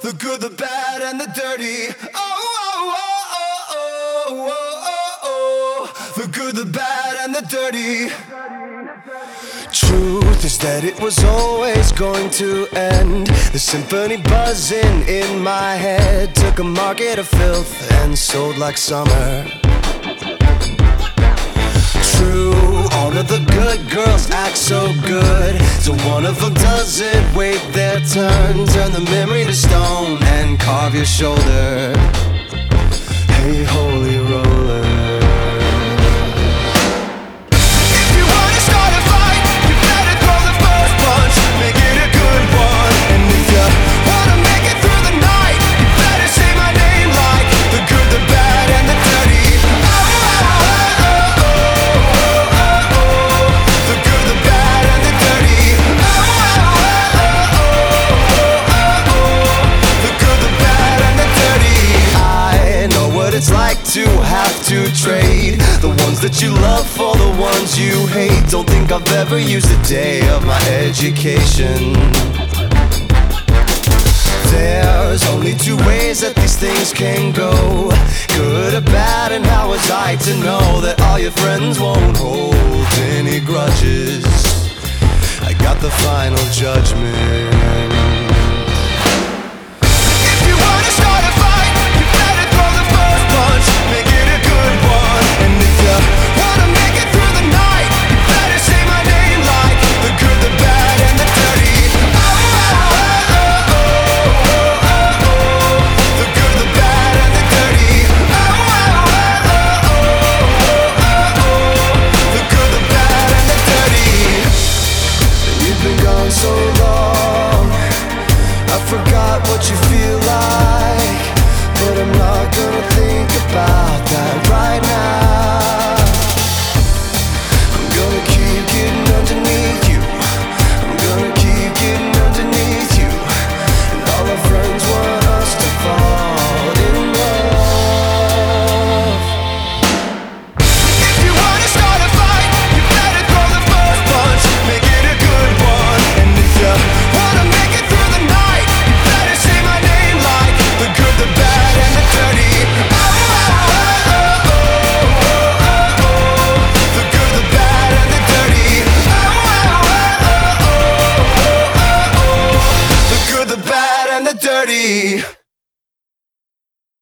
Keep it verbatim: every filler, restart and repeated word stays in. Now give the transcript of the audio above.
the good, the bad, and the dirty. Oh, oh, oh, oh, oh, oh, oh, the good, the bad, and the dirty. Truth is that it was always going to end. The symphony buzzing in my head took a market of filth and sold like summer. True, all of the good girls act so good, so one of them doesn't wait their turn. Turn the memory to stone and carve your shoulder. Hey, holy roller. It's like to have to trade the ones that you love for the ones you hate. Don't think I've ever used a day of my education. There's only two ways that these things can go, good or bad, and how was I to know that all your friends won't hold any grudges? I got the final judgment. So long, I forgot what you feel like, but I'm not gonna think about that right now.